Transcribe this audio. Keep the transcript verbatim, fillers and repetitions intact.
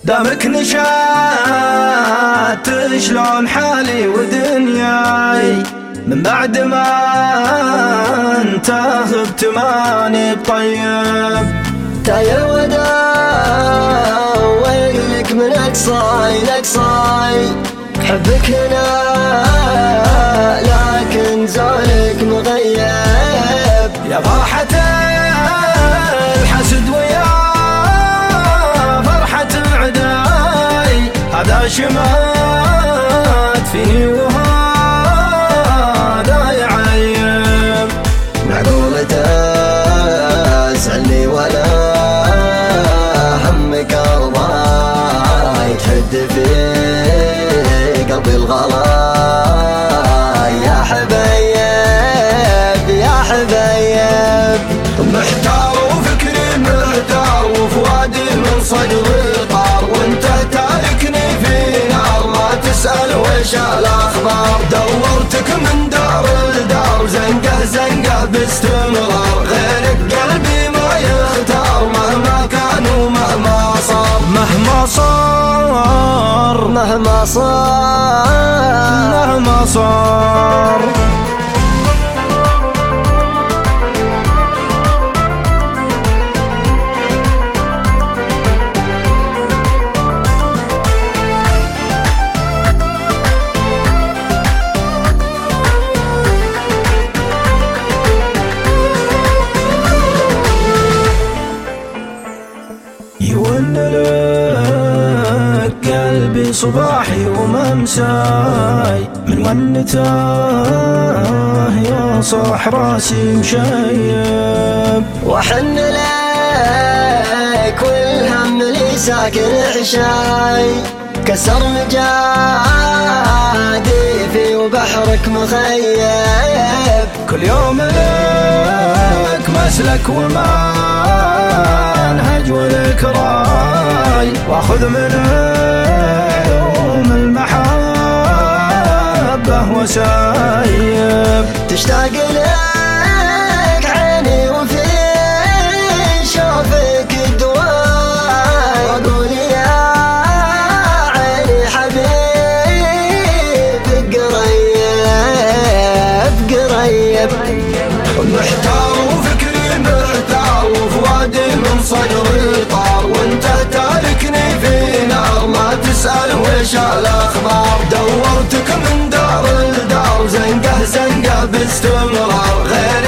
دامك نشات شلون حالي ودنياي من بعد ما انت غبت ماني بطيب. تايه الوداع ويلك من اقصاي لاقصاي، حبك هنا لكن زولك مغيب. يا فرحة الحسد ويا فرحة العداي، هذا شمات فيني وهذا يعيب. معقولة تزعلني ولا همك الله تحد في قلبي الغلا؟ يا حبيب يا حبيب محتار وفكري محتار وفؤادي من صدري طار، وانت تاركني في نار ما تسأل وش الاخبار. دورتك من دار لدار زنقه زنقه باستمرار، غيرك قلبي ما يختار مهما كان ومهما صار. مهما صار مهما صار مهما صار. يون لك قلبي صباحي وممساي، من ونته يا صاح راسي مشيب. وحن لك والهم لي ساكن عشاي، كسر مجادي في وبحرك مخيب. كل يوم لك مسلك ومنهج ولك راي، واخذ من يوم المحبة وسايب. تشتاق لك عيني وفي شوفك دواي، واقول يا عيني حبيبك قريب قريب. محتار وفكري محتار وفؤادي من صدري طار، وانت تاركني في نار ما تسأل وش الاخبار. دورتك من دار لدار زنقه زنقه باستمرار، غير